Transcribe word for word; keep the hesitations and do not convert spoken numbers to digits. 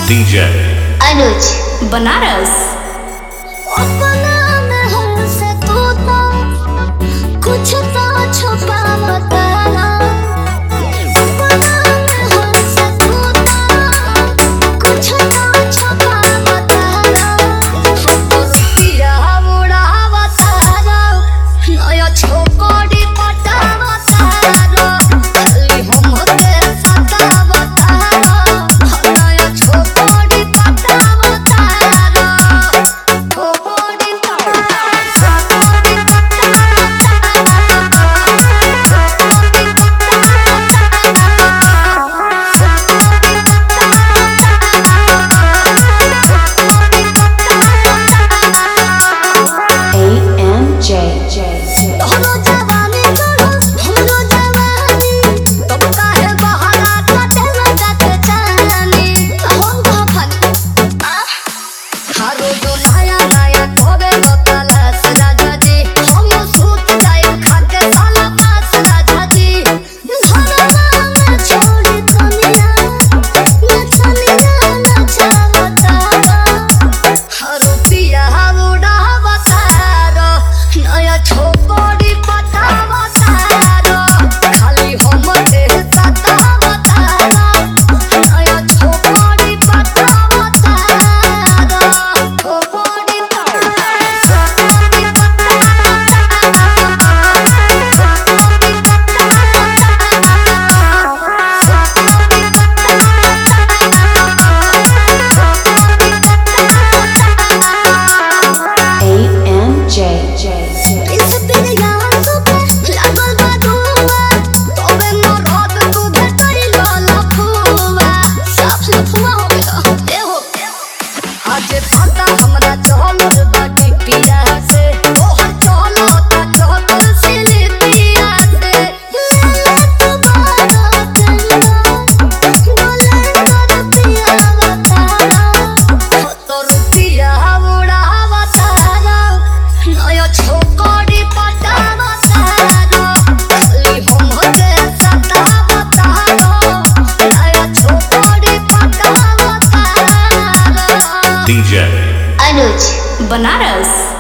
D J अनुज बनारस। अपना में हमसे तू तो कुछ तो छुपावता ना। अपना में हमसे तू तो कुछ तो छुपावता ना। हमको रुपया उड़ावता ना, नया छोकरी पटावता ना। खाली हमके सतावता ना, नया छोकरी पटावता ना। D J अनुज बनारस।